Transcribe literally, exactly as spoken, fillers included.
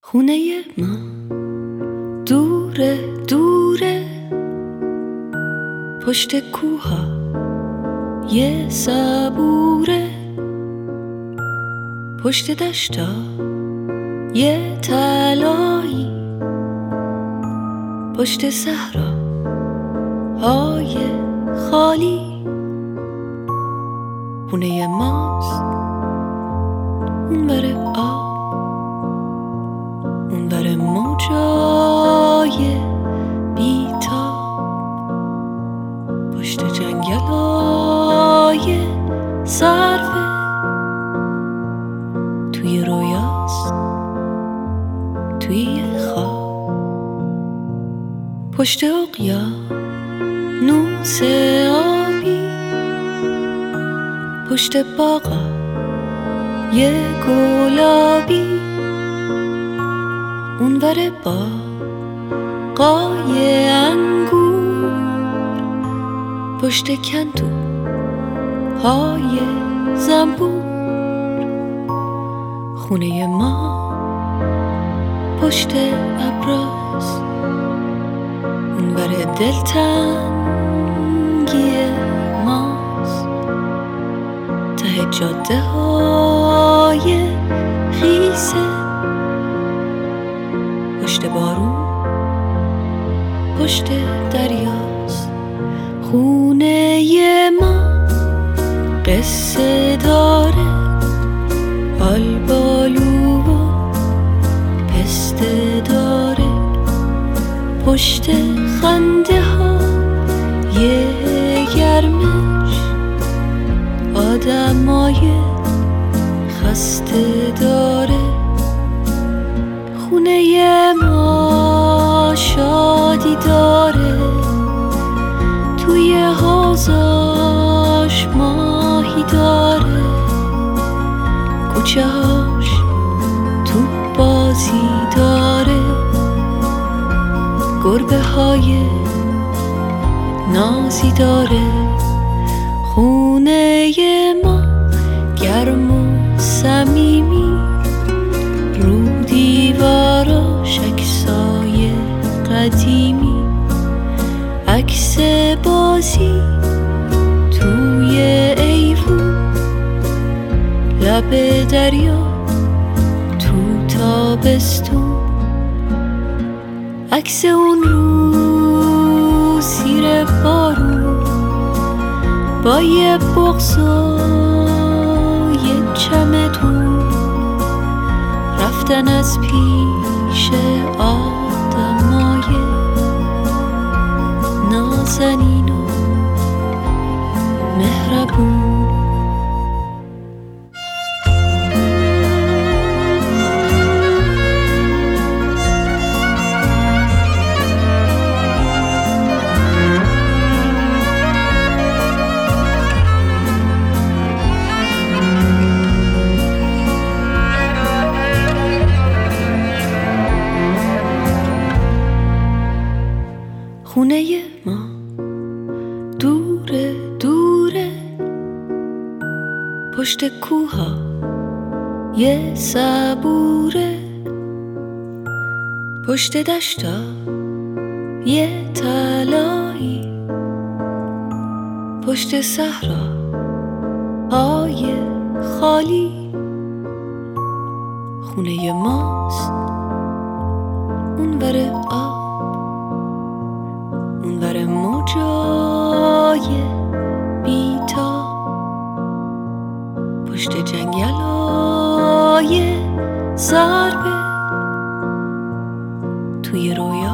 خونه ما دوره دوره، پشت کوها یه صبوره، پشت دشتا یه تلایی، پشت صحرا های خالی. خونه ماست اون بره آب، اون بره موجای بیتاب، پشت جنگلای سرفه، توی رویاست توی خواب، پشت اقیانوس آبی، پشت باغا یه گلابی، اون ور باغای انگور، پشت کندو های زنبور. خونه ما پشت ابراست، اون ور دلتنگی ماست، ته جاده های خیسه، پشت بارون پشت دریاست. خونه ما قصه داره، آلبالو و پسته داره، پشت خنده ها یه گرمش، آدمای خسته داره. خونه ما شادی داره، توی حوضاش ماهی داره، کوچه هاش توپ بازی داره، گربه های نازی داره. خونه ما گرم و صمیمی، رو دیواراش عکسای قدیمی، عکس بازی توی ایوون، لب دریا تو تابستون، عکس اون رو زیر بارون، با یه بغض و یه چمدون، رفتن از پیش آدمای نازنین و مهربون. خونه ما دوره دوره، پشت کوها یه صبوره، پشت دشتا یه تلایی، پشت صحرا های خالی. خونه ماست اون بره آب، اون ور موجای بیتاب، پشت جنگلای سربه، توی رویا